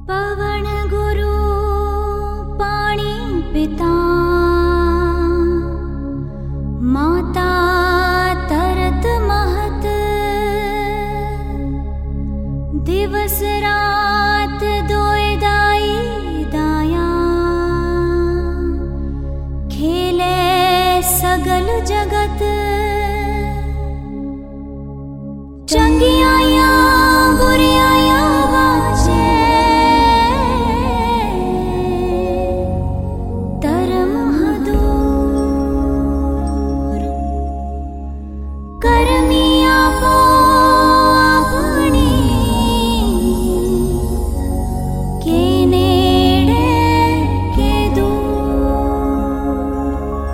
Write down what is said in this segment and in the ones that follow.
पवन गुरु पाणी पिता, माता तरत महत, दिवस रात दोए दाई दाया, खेले सगल जगत। चंगियाया बुरियाया वाजे, धर्म दूर करमिया पो अपनी, के नेड़े के दूर।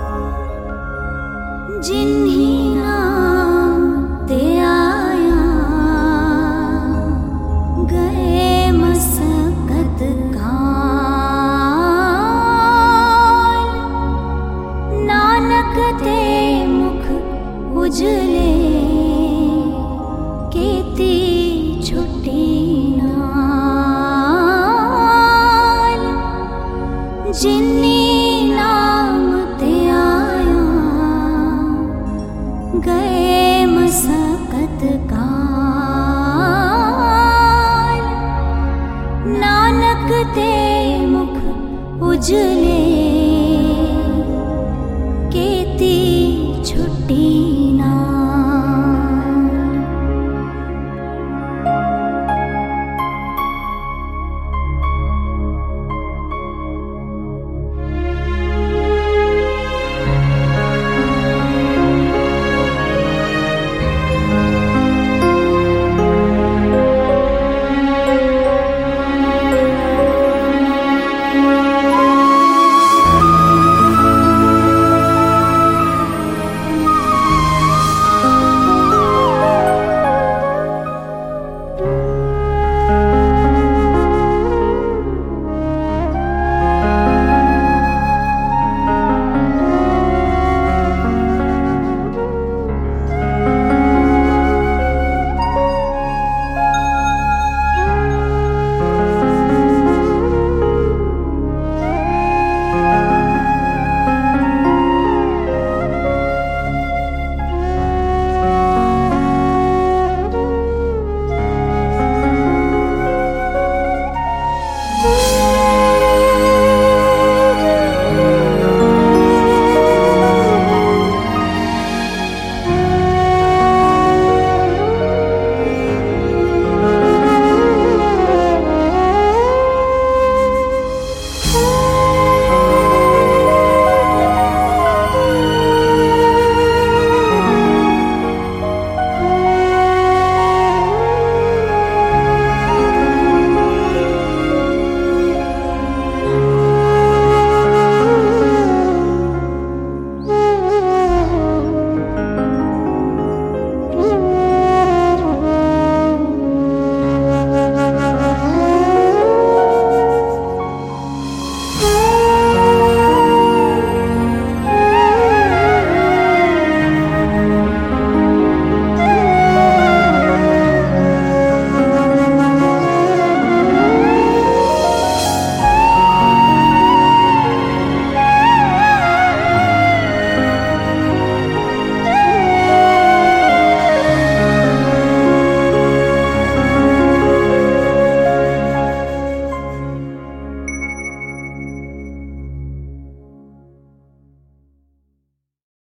जिन्हीं नाम ते आया, गए मसकत काल। नानक ते मुख उजले, केती छुट्टी नाल। जिन्नी नाम ते आया, गए मसकत काल। नानक ते मुख उजले,